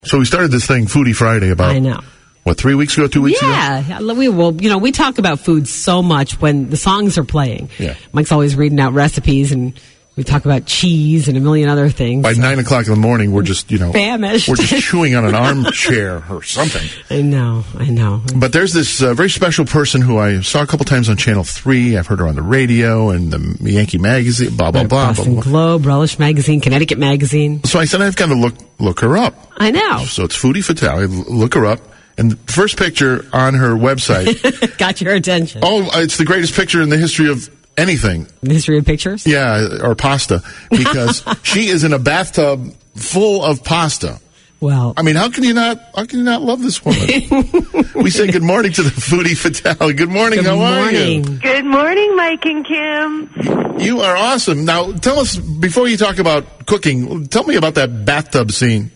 So we started this thing, Foodie Friday, about, I know. what, 3 weeks ago, 2 weeks ago? Yeah. We talk about food so much when the songs are playing. Yeah. Mike's always reading out recipes, and we talk about cheese and a million other things. By 9 o'clock in the morning, we're just, famished. We're just chewing on an armchair or something. I know. But there's this very special person who I saw a couple times on Channel 3. I've heard her on the radio and the Yankee Magazine, blah, blah, blah. Boston blah, blah. Globe, Relish Magazine, Connecticut Magazine. So I said, I've got to look her up. I know. So it's Foodie Fatale. Look her up. And the first picture on her website. Got your attention. Oh, it's the greatest picture in the history of anything. The history of pictures? Yeah, or pasta. Because she is in a bathtub full of pasta. Well, I mean, how can you not love this woman? We say good morning to the Foodie Fatale. Good morning. How are you? Good morning, Mike and Kim. You are awesome. Now, tell us, before you talk about cooking, tell me about that bathtub scene.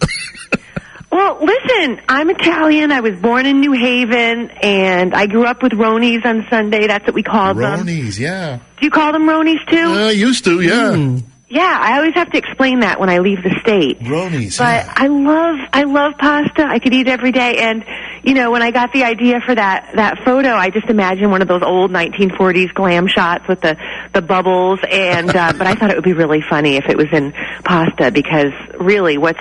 Well, listen, I'm Italian. I was born in New Haven, and I grew up with Ronies on Sunday. That's what we called them. Ronies, yeah. Do you call them Ronies, too? Used to, yeah. Yeah, I always have to explain that when I leave the state. Ronies, but yeah. I love pasta. I could eat every day. And, when I got the idea for that photo, I just imagined one of those old 1940s glam shots with the bubbles. And but I thought it would be really funny if it was in pasta, because really, what's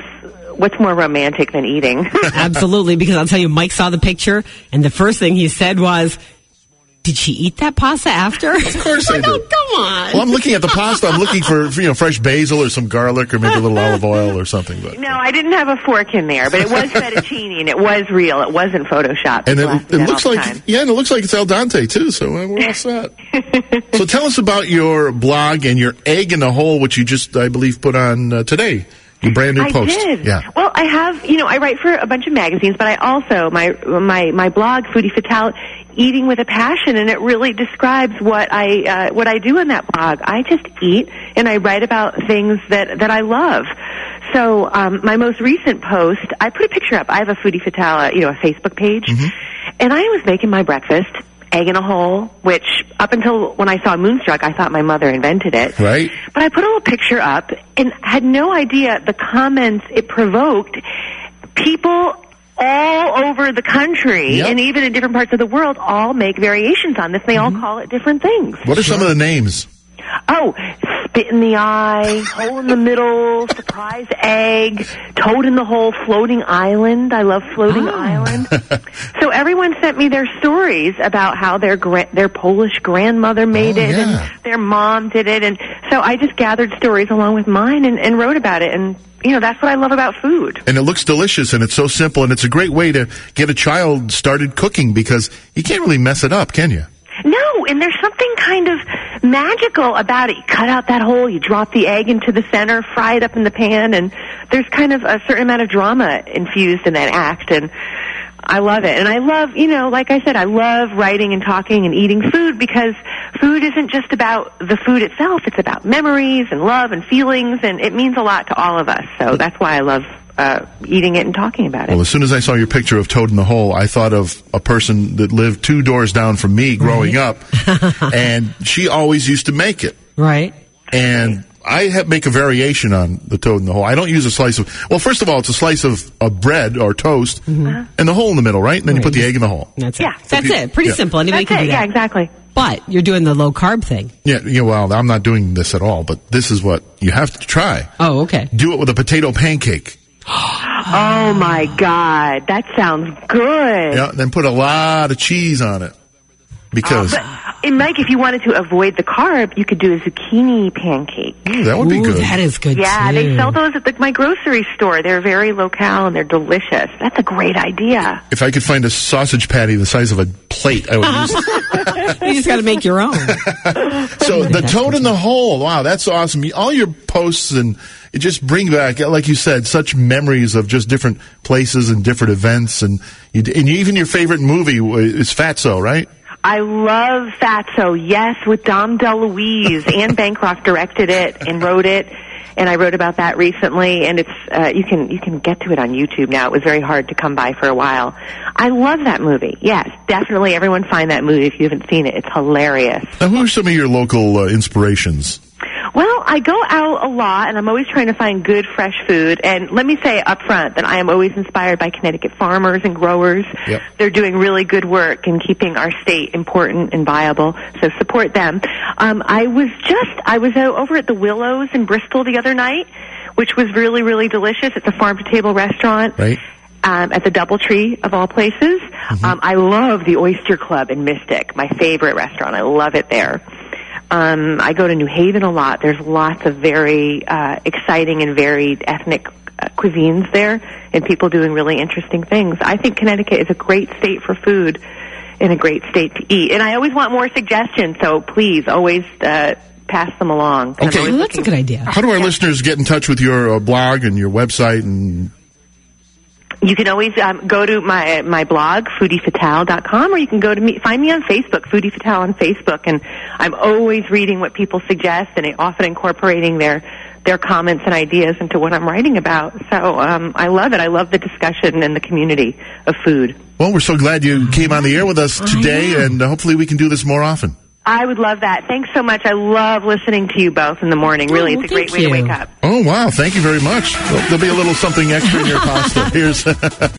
more romantic than eating? Absolutely, because I'll tell you, Mike saw the picture, and the first thing he said was, did she eat that pasta after? Of course I did. Oh, come on. Well, I'm looking at the pasta. I'm looking for fresh basil or some garlic or maybe a little olive oil or something. But no, I didn't have a fork in there, but it was fettuccine, and it was real. It wasn't Photoshopped. And it looks like, and it looks like it's al dente too, so we're all set. So tell us about your blog and your Egg in the Hole, which you just, I believe, put on today. Your brand new post. I did. Yeah. Well, I have, I write for a bunch of magazines, but I also, my blog, Foodie Fatale, Eating with a Passion, and it really describes what I do in that blog. I just eat, and I write about things that I love. So, my most recent post, I put a picture up. I have a Foodie Fatale, a Facebook page, and I was making my breakfast. Egg in a Hole, which up until when I saw Moonstruck, I thought my mother invented it. Right. But I put a little picture up and had no idea the comments it provoked. People all over the country and even in different parts of the world all make variations on this. They all call it different things. What are some of the names? Oh, Spit in the Eye, Hole in the Middle, Surprise Egg, Toad in the Hole, Floating Island. I love Floating Island. So everyone sent me their stories about how their Polish grandmother made it and their mom did it. And so I just gathered stories along with mine and wrote about it. And, that's what I love about food. And it looks delicious, and it's so simple, and it's a great way to get a child started cooking, because you can't really mess it up, can you? No, and there's something kind of magical about it. You cut out that hole, you drop the egg into the center, fry it up in the pan, and there's kind of a certain amount of drama infused in that act, and I love it. And I love, like I said, I love writing and talking and eating food, because food isn't just about the food itself. It's about memories and love and feelings, and it means a lot to all of us. So that's why I love eating it and talking about it. Well, as soon as I saw your picture of Toad in the Hole, I thought of a person that lived 2 doors down from me growing up, and she always used to make it. Right. And I make a variation on the Toad in the Hole. I don't use a slice of, well, first of all, it's a slice of bread or toast, and the hole in the middle, right? And then you put the egg in the hole. That's it. Yeah. That's it. Pretty simple. Anybody can do that. Yeah, exactly. But you're doing the low-carb thing. Yeah, well, I'm not doing this at all, but this is what you have to try. Oh, okay. Do it with a potato pancake. Oh, my God. That sounds good. Yeah, then put a lot of cheese on it. Because... And Mike, if you wanted to avoid the carb, you could do a zucchini pancake. That would be good. That is good, Yeah, too. they sell those at my grocery store. They're very locale, and they're delicious. That's a great idea. If I could find a sausage patty the size of a plate, I would use it. You just got to make your own. So the Toad in the Hole, wow, that's awesome. All your posts, and it just bring back, like you said, such memories of just different places and different events. And even your favorite movie is Fatso, right? I love Fatso, yes, with Dom DeLuise. Anne Bancroft directed it and wrote it, and I wrote about that recently, and it's you can get to it on YouTube now. It was very hard to come by for a while. I love that movie. Yes, definitely everyone find that movie if you haven't seen it. It's hilarious. Now, who are some of your local inspirations? Well, I go out a lot, and I'm always trying to find good, fresh food. And let me say up front that I am always inspired by Connecticut farmers and growers. Yep. They're doing really good work in keeping our state important and viable, so support them. I was over at the Willows in Bristol the other night, which was really, really delicious. It's a farm-to-table restaurant. Right. At the Doubletree, of all places. I love the Oyster Club in Mystic, my favorite restaurant. I love it there. I go to New Haven a lot. There's lots of very exciting and varied ethnic cuisines there, and people doing really interesting things. I think Connecticut is a great state for food and a great state to eat. And I always want more suggestions, so please always pass them along. Okay. Well, that's a good idea. How do our listeners get in touch with your blog and your website? And you can always go to my blog, foodiefatale.com, or you can find me on Facebook, Foodie Fatale on Facebook, and I'm always reading what people suggest and often incorporating their comments and ideas into what I'm writing about. So I love it. I love the discussion and the community of food. Well, we're so glad you came on the air with us today, and hopefully we can do this more often. I would love that. Thanks so much. I love listening to you both in the morning. Really, it's a great way to wake up. Oh, wow. Thank you very much. Well, there'll be a little something extra in your pasta. Here's